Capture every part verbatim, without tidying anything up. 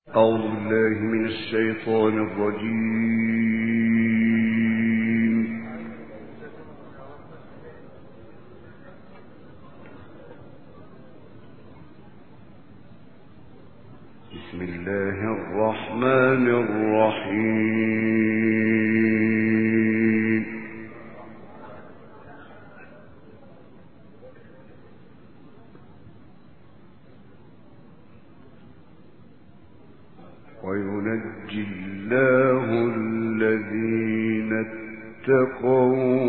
أعوذ بالله من الشيطان الرجيم. بسم الله الرحمن الرحيم. وينجي الله الذين اتقوا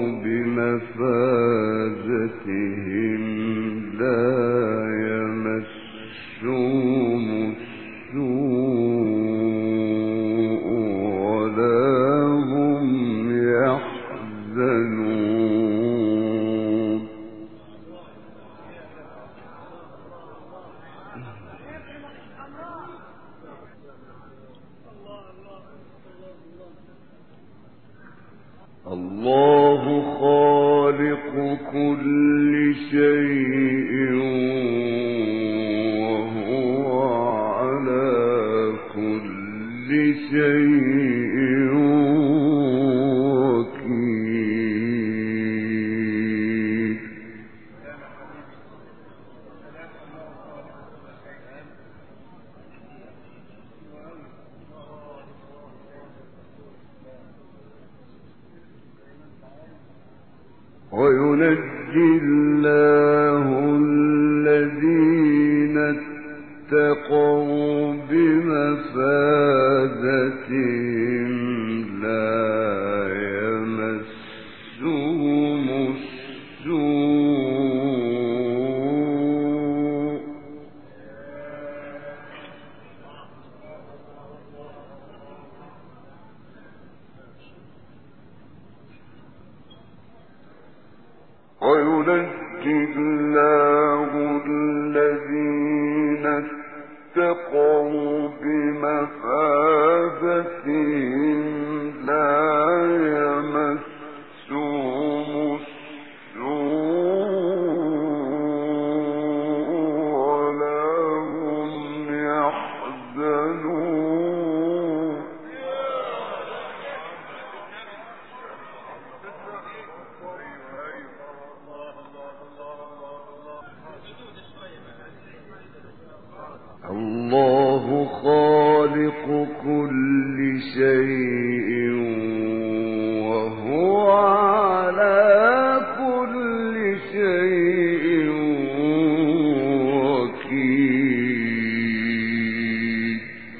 بمفازتهم لا يمسهم السوء ولا هم يحزنون. الله خالق كل شيء وهو على كل شيء وكيل. وينجي الله الذين اتقوا بمفازتهم لا يمسهم السوء وينجي الله الذين اتقوا بمفازتهم لا يمسهم السوء ولا هم يحزنون. الله خالق كل شيء وهو على كل شيء وكيل.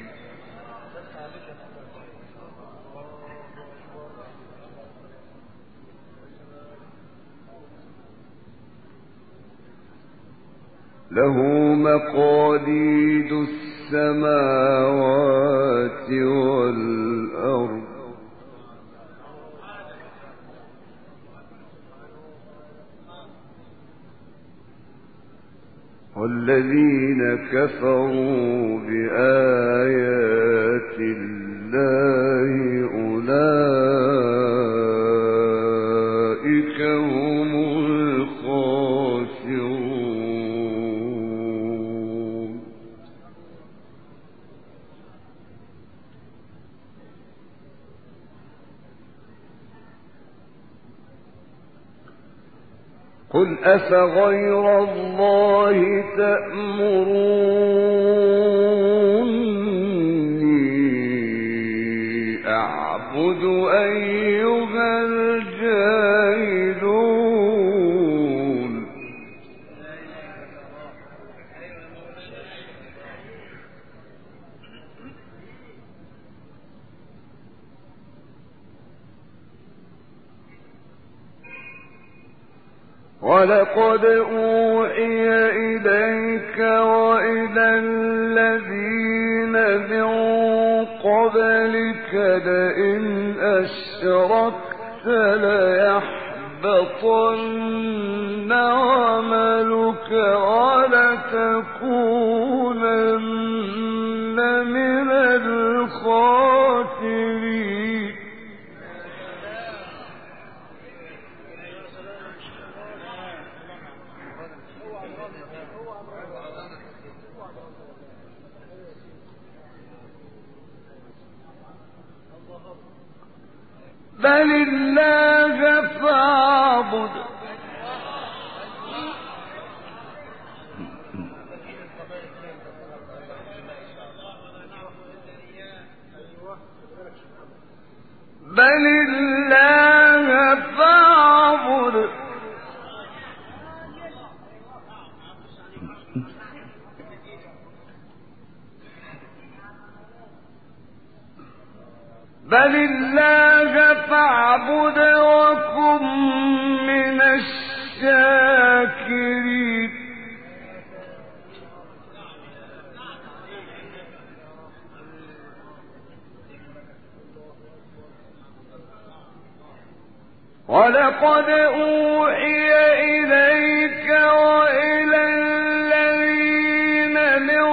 له مقاليد السماوات والأرض والذين كفروا بآيات الله أولئك هم الخاسرون. قل أفغير الله تأمروني أعبد أيها الجاهلون. ولقد أوحي إليك وإلى الذين من قبلك لئن أشركت ليحبطن عملك ولتكونن من الخاسرين. بل الله فاعبد بل الله فاعبد بل الله فاعبد وكن من الشاكرين ولقد أوحي إليك وإلى الذين من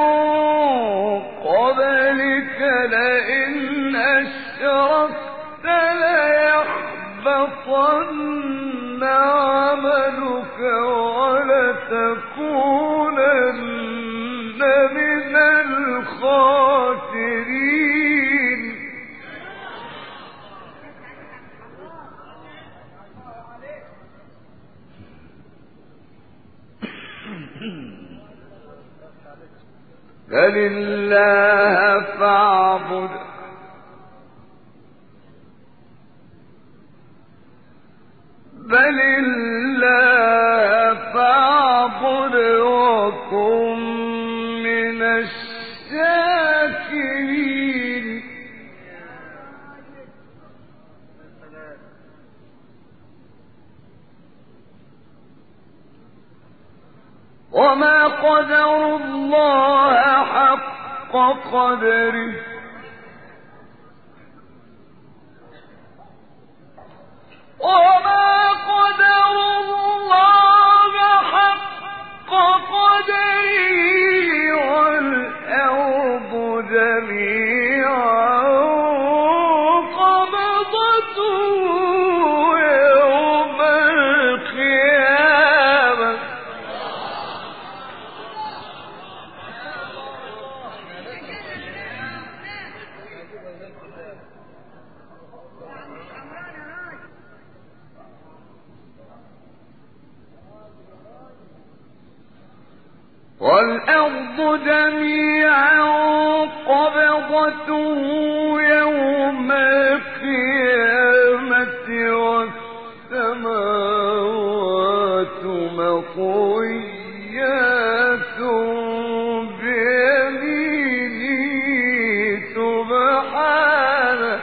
قبلك لئن أشركت ليحبطن عملك ولتكونن من الخاسرين بل الله فاعبد بل الله فاعبد وكن من الشاكرين وما قدروا الله حق قدره وما قدروا الله حق قدره والأرض جميعا قبضته يوم القيامة والأرض جميعا قبضته يوم القيامة والسماوات مطويات بيمينه سبحانه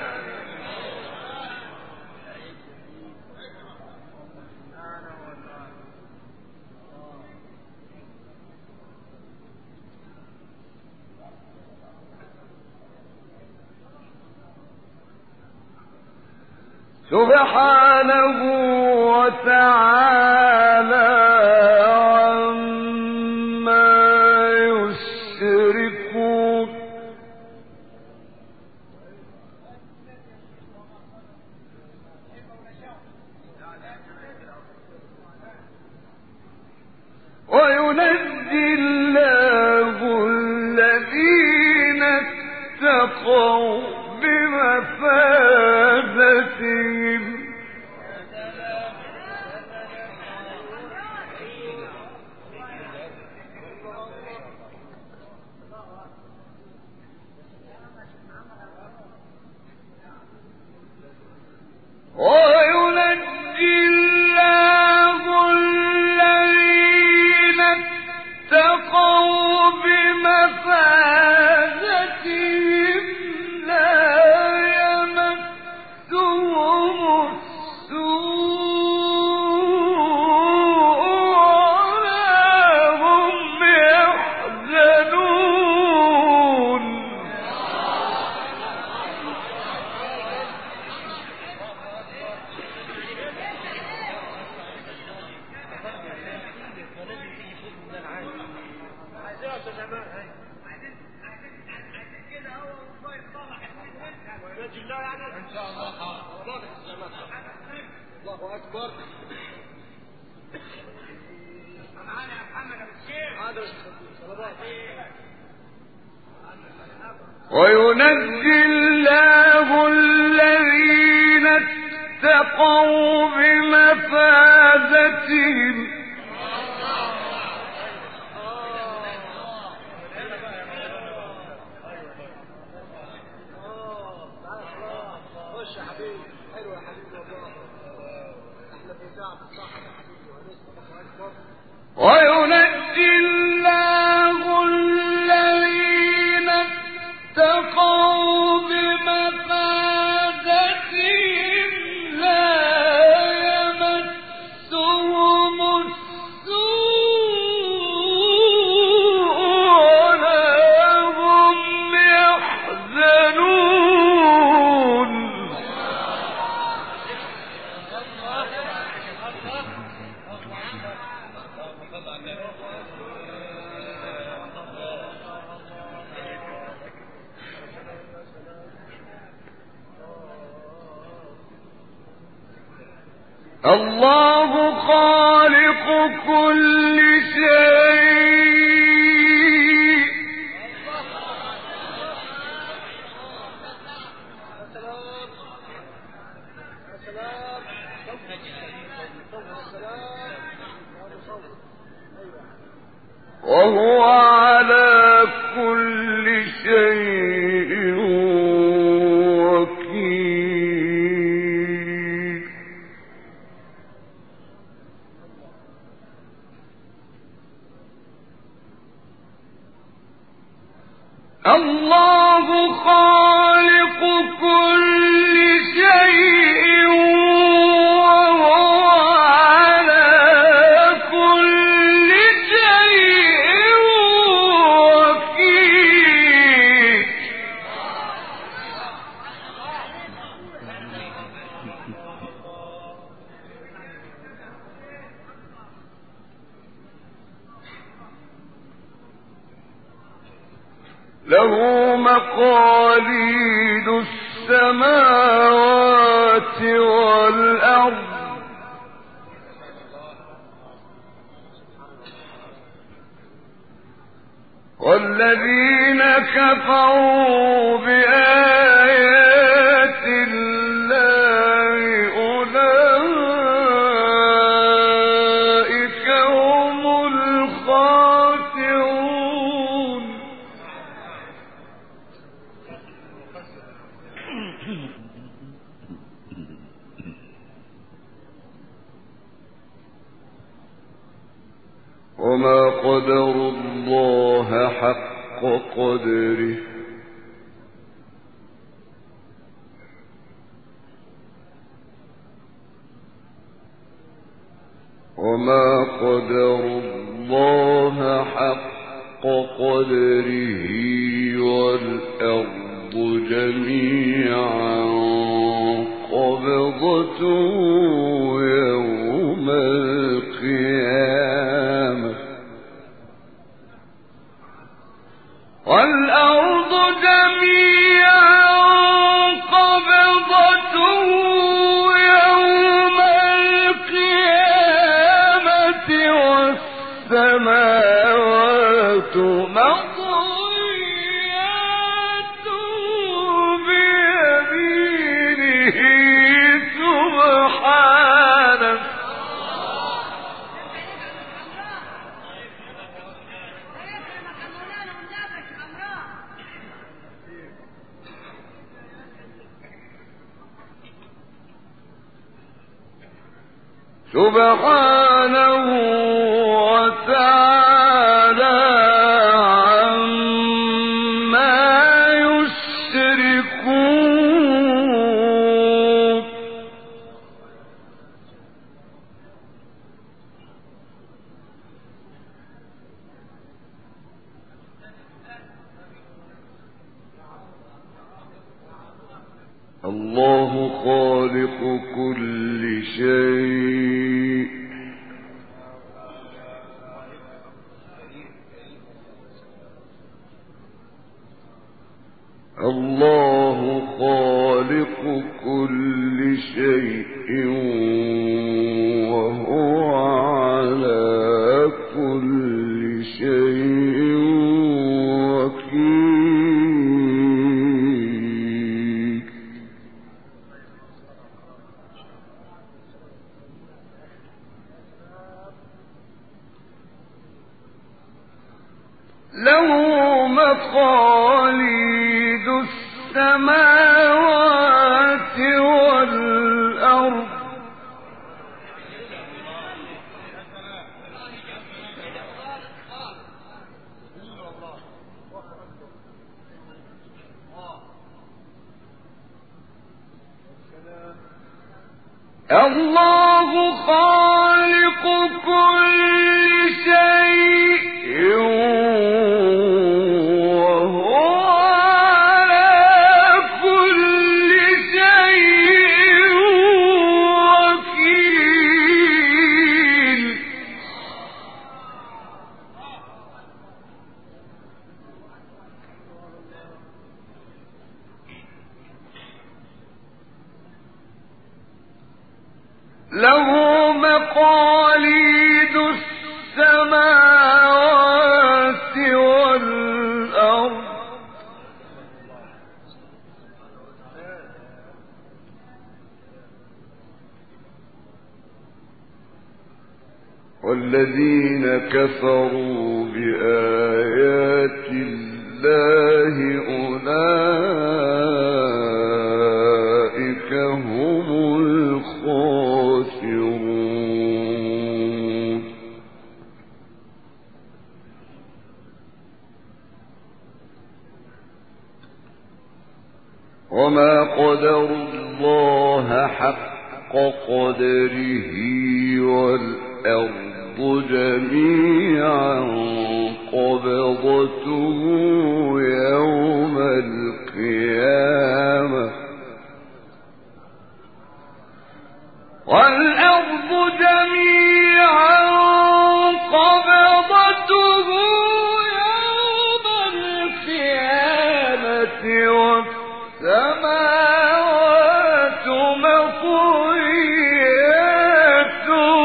سبحانه وتعالى عما يشركون وينجي الله الذين اتقوا بمفازتهم وينجي الله الذين اتقوا بمفازتهم لا يمسهم السوء ولا هم يحزنون الله أكبر. وينجي الله الذين اتقوا بمفازتهم وينجي الله الذين اتقوا بمفازتهم لا يمسهم السوء ولا هم يحزنون. الله خالق كل شيء وهو على كل شيء وكيل. الله خالق كل شيء وهو على كل شيء وكيل. له مقاليد السماوات والأرض والذين كفروا بآيات الله أولئك هم الخاسرون. وما قدروا الله حق قدره وما قدروا الله حق قدره والأرض جميعا قبضته يوم القيامة والأرض جميعا قبضته يوم القيامة والسماوات مطويات بيمينه سبحانه. سبحانه وتعالى عما يشركون. الله خالق كل شيء الله خالق كل شيء وهو على كل شيء وكيل. مقاليد السماوات والأرض الله خالق كل شيء وهو على كل شيء وكيل له مقاليد السماوات والأرض والذين كفروا بآيات الله أولئك هم الخاسرون. وما قدروا الله حق قدره والأرض جميعا قبضته يوم القيامة والأرض جميعا قبضته يوم القيامة والسماوات مطويات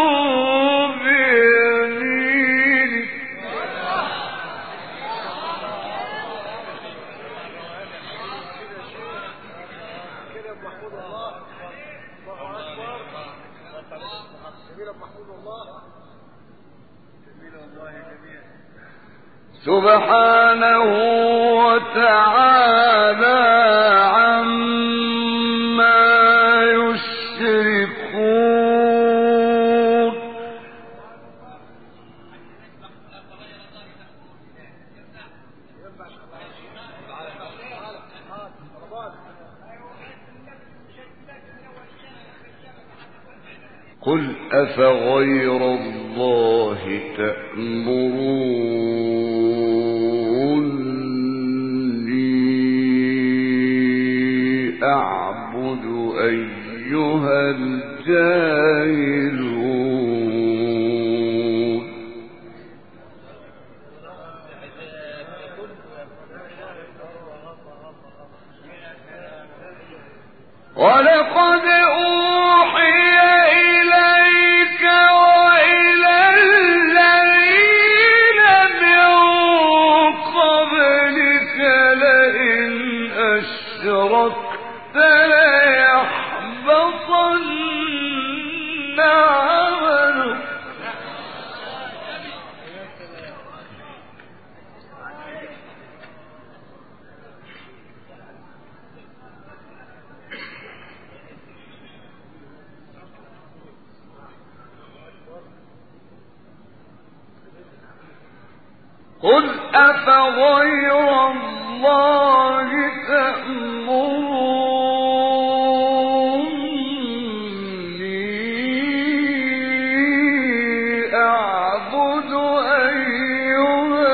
بيمينه سبحانه وتعالى عما يشركون. قل أفغير الله تأمروني أعبد أيها الجاهلون. ولقد أوحي إليك وإلى الذين من قبلك لئن أشركت ليحبطن عملك قل أفغير الله تأمروني أعبد أيها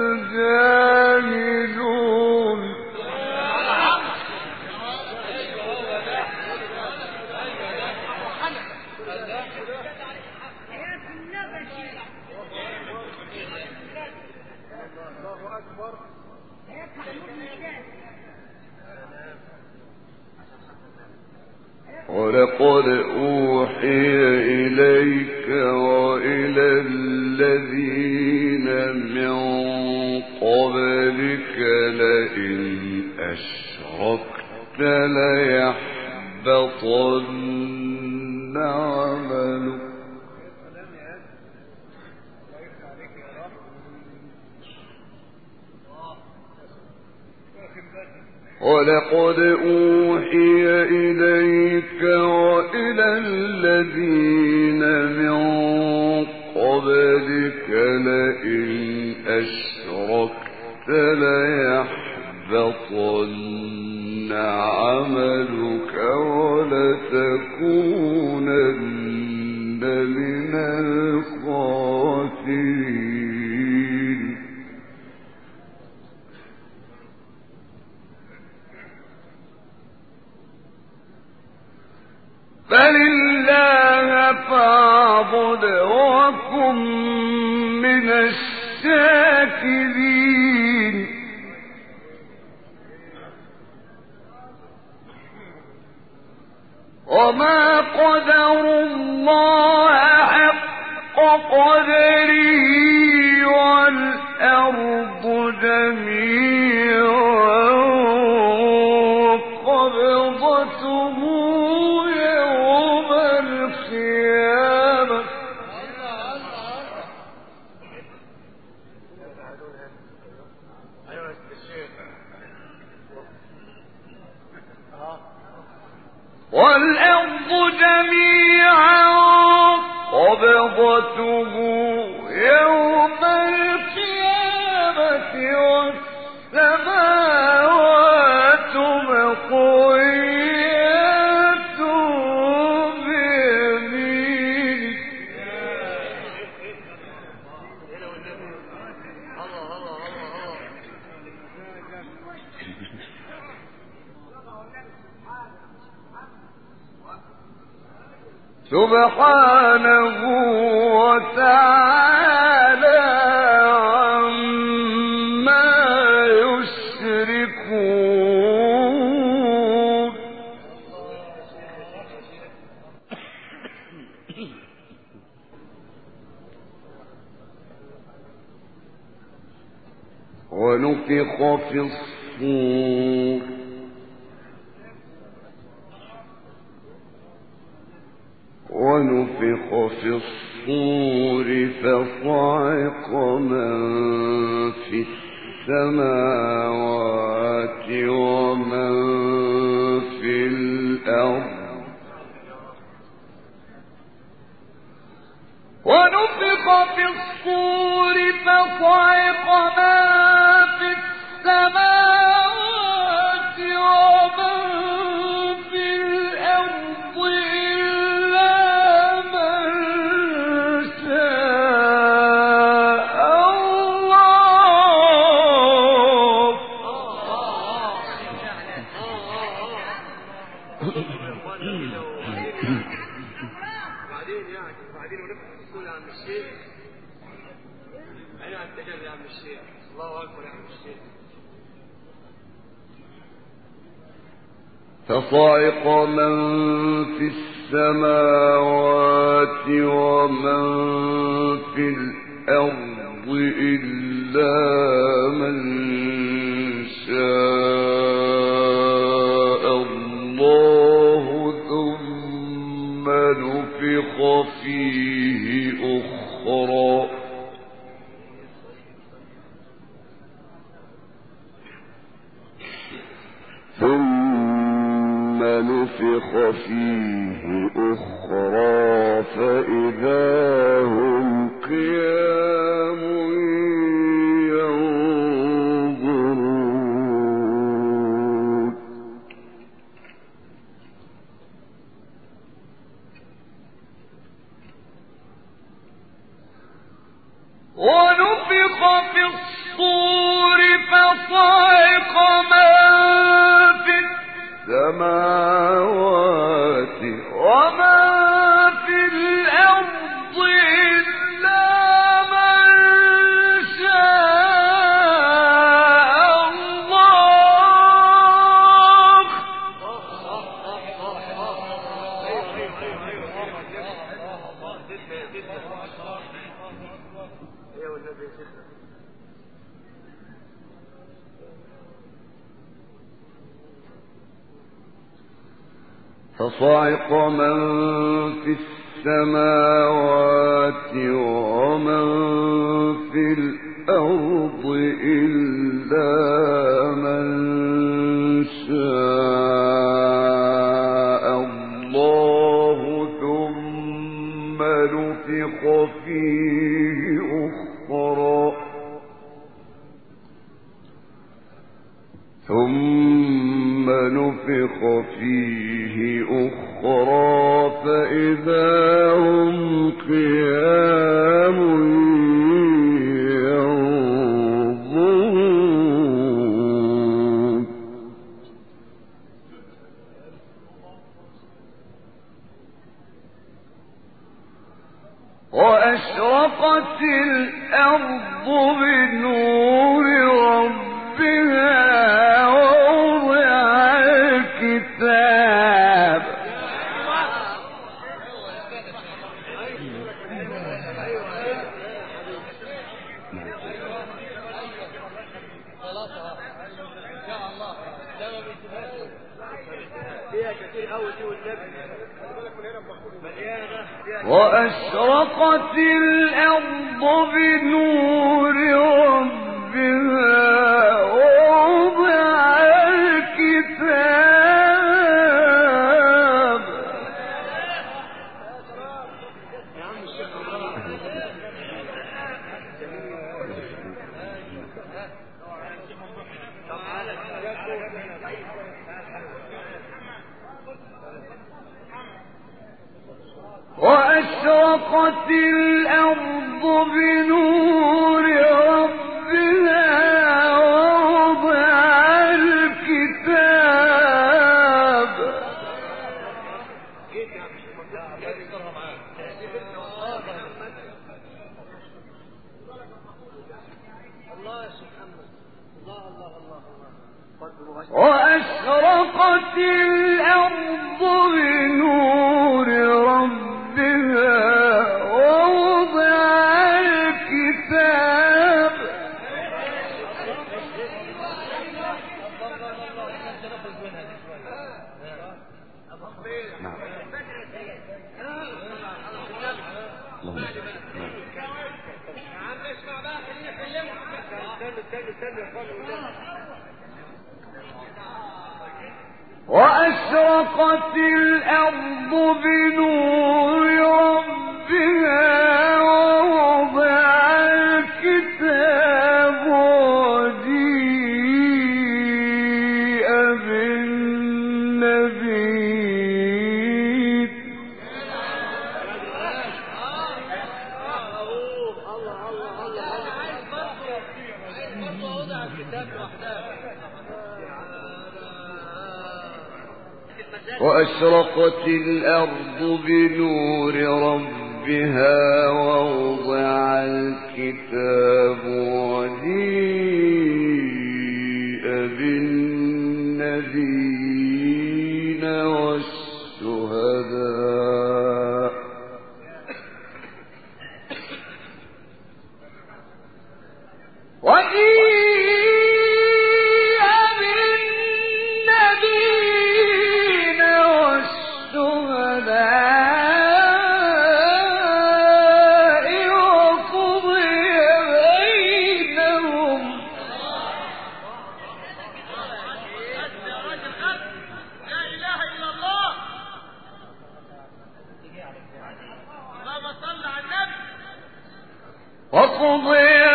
الجاهلون. ولقد أوحي إليك وإلى الذين من قبلك لئن أشركت ليحبطن عملك ولقد أوحي إليك وإلى الذين من قبلك لئن أشركت ليحبطن عملك ولتكونن من الخاسرين فلله فاعبد وكن من الشاكرين وما قدروا الله حق قدره والأرض جميعا قبضته يوم القيامة والأرض جميعا قبضته يوم القيامة والسماوات مطويات بيمينه سبحانه وتعالى عما يشركون ونفخ في الصور ونفخ في الصور فصعق من في السماوات ومن في الأرض ونفخ في الصور فصعق من في السماوات ومن في الأرض فصعق من في السماوات ومن في الأرض إلا من شاء الله ثم نفخ فيه أخرى ثم نفخ فيه أخرى فإذا هم قيام ينظرون ونفخ في الصور فصعق من في السماوات ومن في الأرض إلا من شاء الله فصعق من في السماوات ومن في الأرض إلا من ثم نفخ فيه أخرى فإذا هم قيام ينظرون وأشرقت الأرض بنور ربها وأشرقت الأرض بنور ربها ووضع الكتاب وأشرقت الأرض بنور ربها ووضع الكتاب وأشرقت الأرض بنور ربها ووضع الكتاب وأشرقت الأرض بنور ربها ووضع الكتاب وجيء بالنبيين وأشرقت الأرض بنور ربها ووضع الكتاب وجيء بالنبيين والشهداء وجيء وقضي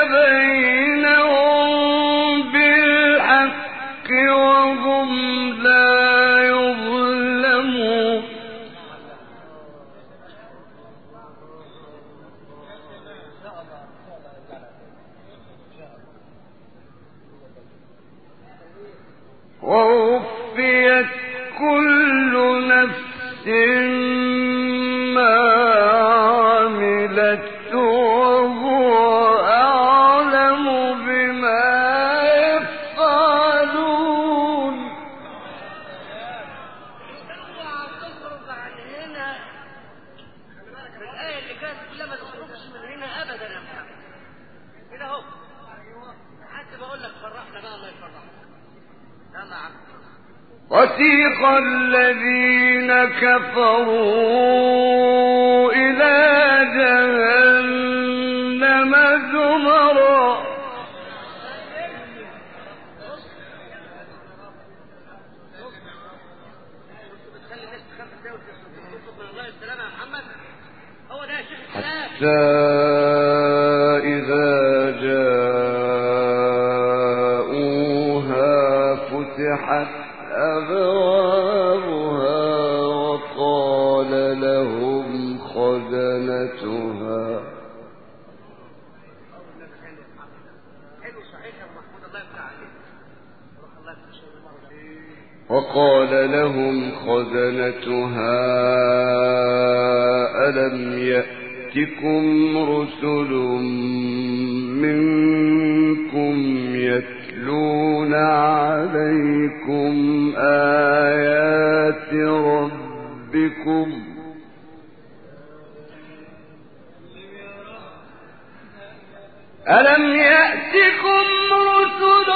بينهم بالحق وهم لا يظلمون ووفيت كل نفس ما عملت وسيق الذين كفروا إلى جهنم زمرا حتى إذا جاءوها فتحت ففتحت أبوابها وقال لهم خزنتها وقال لهم خزنتها ألم يأتكم رسل منكم يتلون عليكم آيات ربكم ألم يأتكم رسل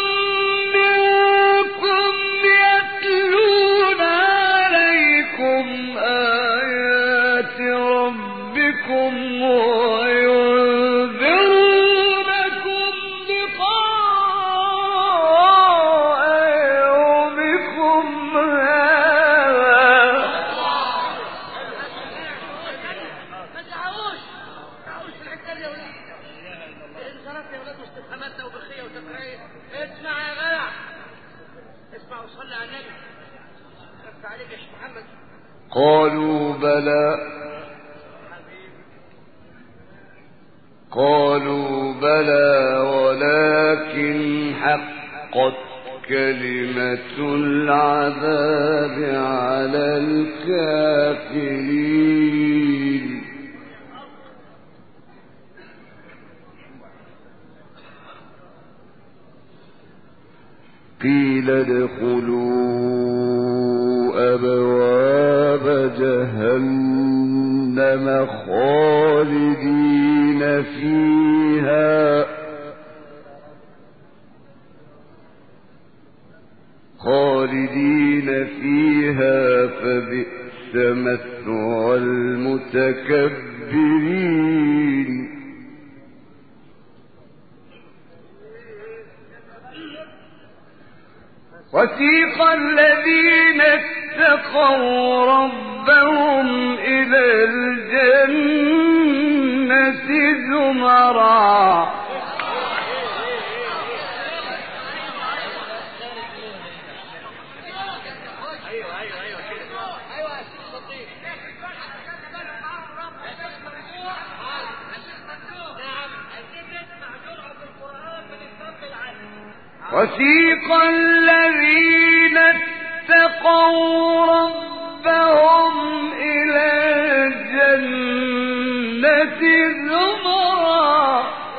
منكم يتلون عليكم آيات ربكم وينذرونكم لقاء يومكم هذا ما تعوش تعوش في الحته دي يا ولاد انصرفت يا ولاد واستفهاماتنا وبخيه وتقرير. اسمع يا جدع اسمع وصلي على النبي. شفت عليك يا شيخ محمد. قالوا بلى قالوا بلى ولكن حقت كلمة العذاب على الكافرين. قيل ادخلوا أبواب جهنم خالدين فيها خالدين فيها فبئس مثوى المتكبرين. وسيق الذين اتقوا ربهم إلى الجنة زمرا وسيق الذين اتقوا ربهم إلى الجنة زمرا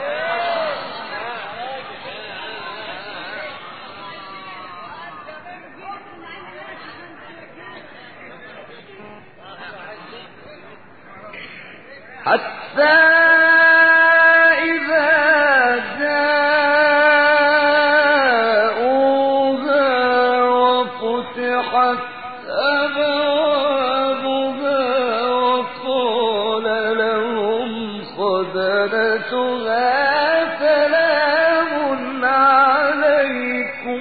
حتى إذا جاءوها وفتحت أبوابها وقال لهم خزنتها سلام عليكم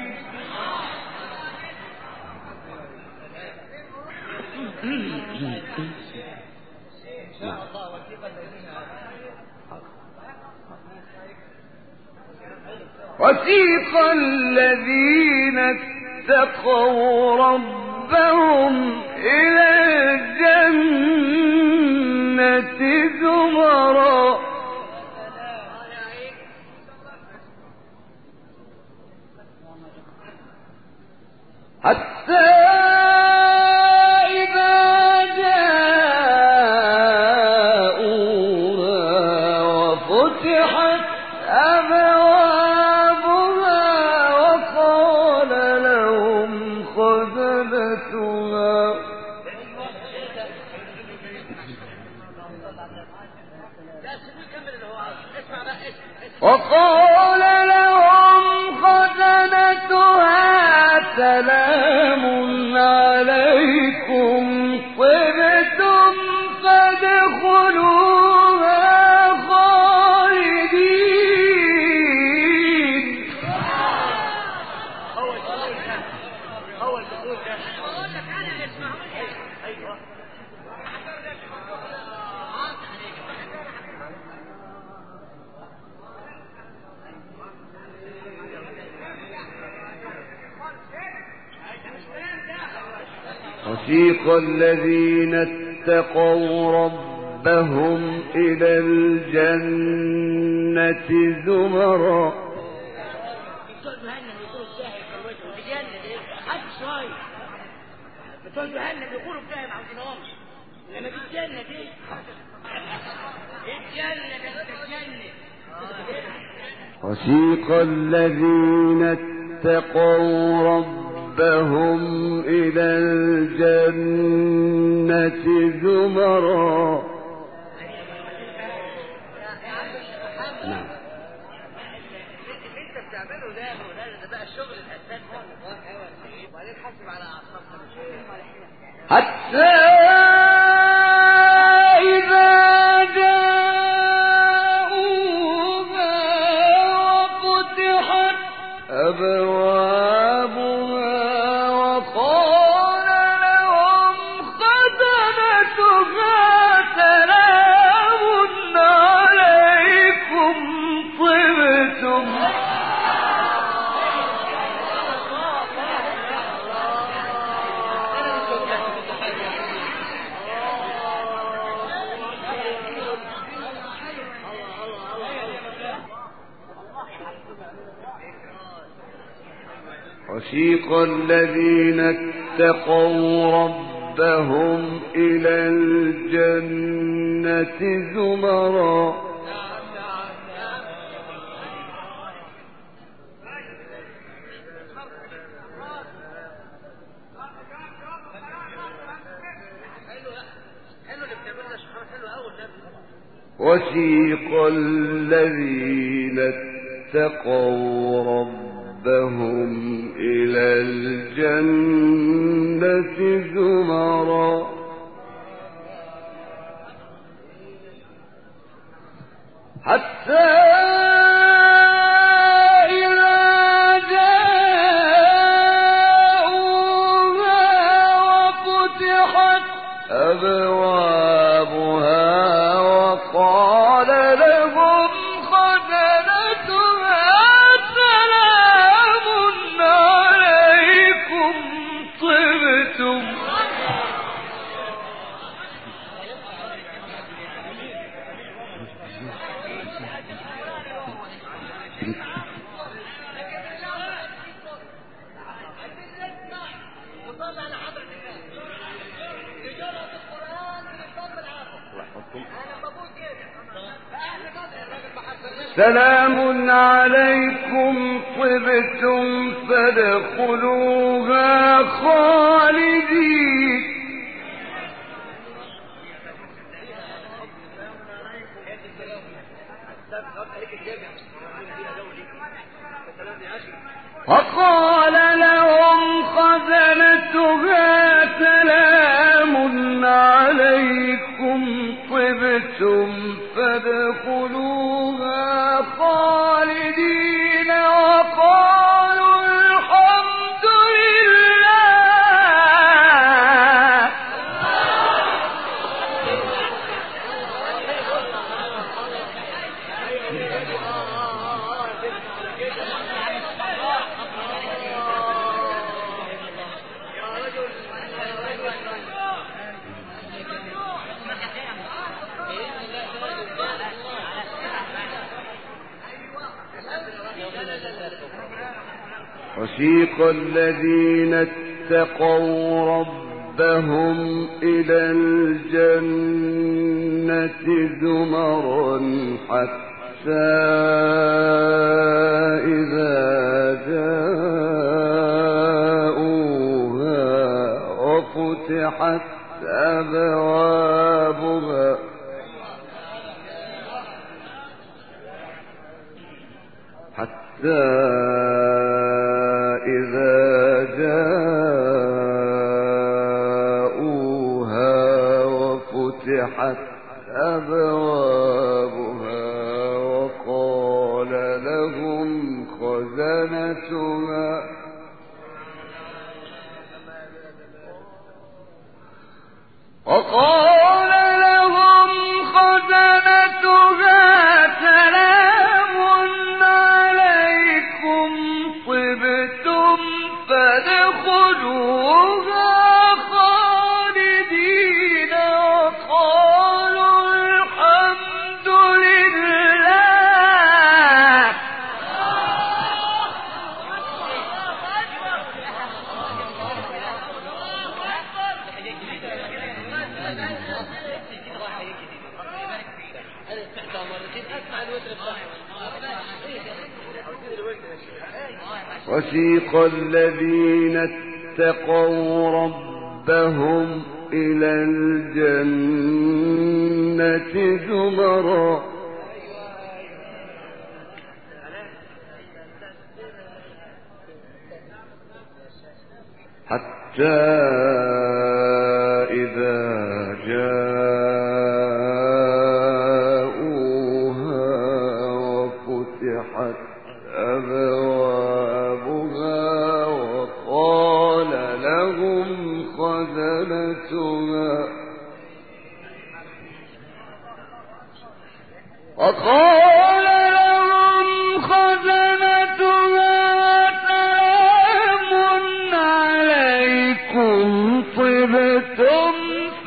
وسيق الذين اتقوا ربهم إلى الجنة زمرا حتى إذا جاءوها وفتحت أبوابها وقال لهم خزنتها وقال لهم خزنتها سلام عليكم طبتم فادخلوها خالدين. هو الدخول ده هو الدخول ده اقول لك انا اسمعوني. ايوه وسيق الذين اتقوا ربهم إلى الجنة زمرا. بتوع جهنم يقولوا بتاعي حلوته الجنة دي حد شوية. بتوع جهنم يقولوا بتاعي ما عاوزينهمش، انما دي الجنة دي الجنة ده الجنة. وسيق الذين اتقوا ربهم إلى الجنة زمرا. نعم. اللي انت بتعمله ده ده بقى الشغل الاساسي وبعدين حاسب على اعصابك. حتى إذا جاءوها وفتحت أبوابها وقال لهم خزنتها سلام عليكم طبتم. وسيق الذين اتقوا ربهم إلى الجنة زمرا. وسيق الذين اتقوا ربهم إلى الجنة زمرا. حتى إذا جاءوها وفتحت أبوابها وقال لهم خزنتها سلام عليكم طبتم. سلام عليكم طبتم فادخلوها خالدين. وقال لهم خزنتها سلام عليكم طبتم فادخلوها خالدين وقالوا الحمد لله. وسيق الذين اتقوا ربهم إلى الجنة زمرا حتى إذا جاءوها وفتحت أبوابها حتى إذا جاءوها وفتحت أبوابها وقال لهم خزنتها وقال لهم خزنتها سلام عليكم طبتم فادخلوها خالدين. وسيق الذين اتقوا ربهم إلى الجنة زمرا حتى إذا جاءوها وفتحت أبوابها وقال لهم خزنتها وقال لهم خزنتها طبتم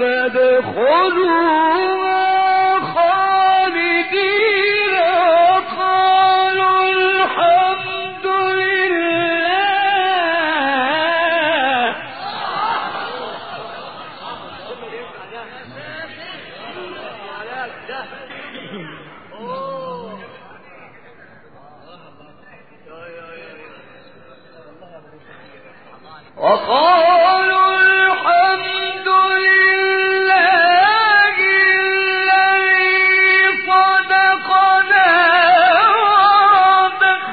فادخلوها خالدين وقالوا الحمد لله. وقالوا الحمد لله الذي صدقنا وعده.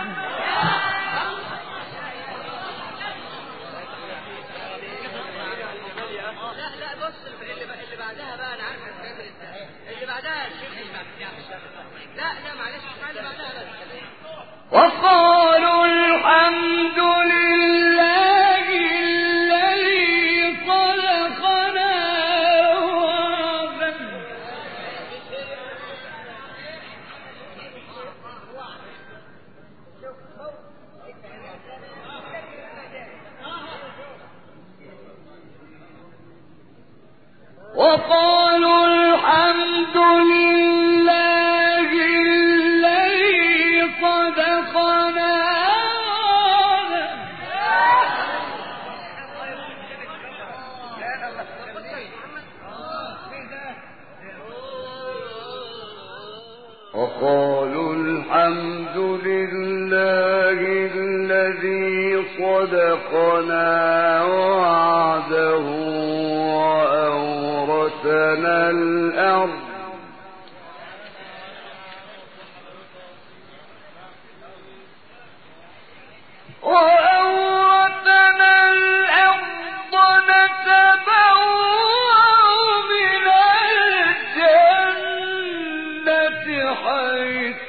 لا لا بص اللي بعدها بقى انا عارف هتعمل ازاي. اللي بعدها الشيخ لا لا معلش اسمع اللي بعدها بس. وقالوا الحمد لله الذي خلقنا وعده. وقالوا الحمد لله الذي صدقنا وقالوا الحمد لله الذي صدقنا وعده وأورثنا الأرض وأورثنا الأرض نتبوأ من الجنة حيث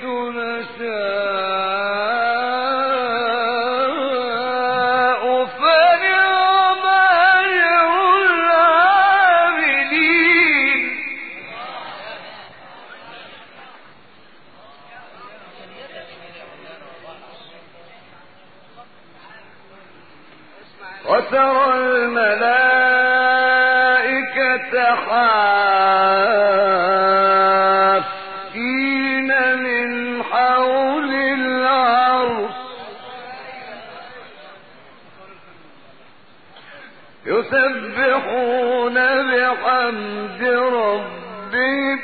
نشاء فنعم أجر العاملين. وترى الملائكة حافين من حول العرش يسبحون بحمد ربهم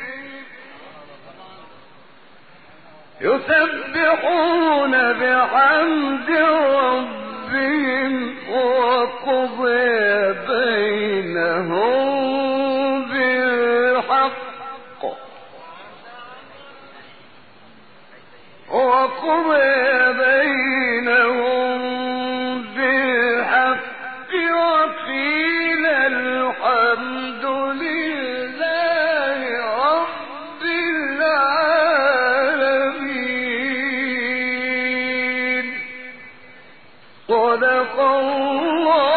يسبحون بحمد ربهم وقضي بينهم بالحق وقضي بينهم بالحق وقيل الحمد لله رب العالمين. صدق الله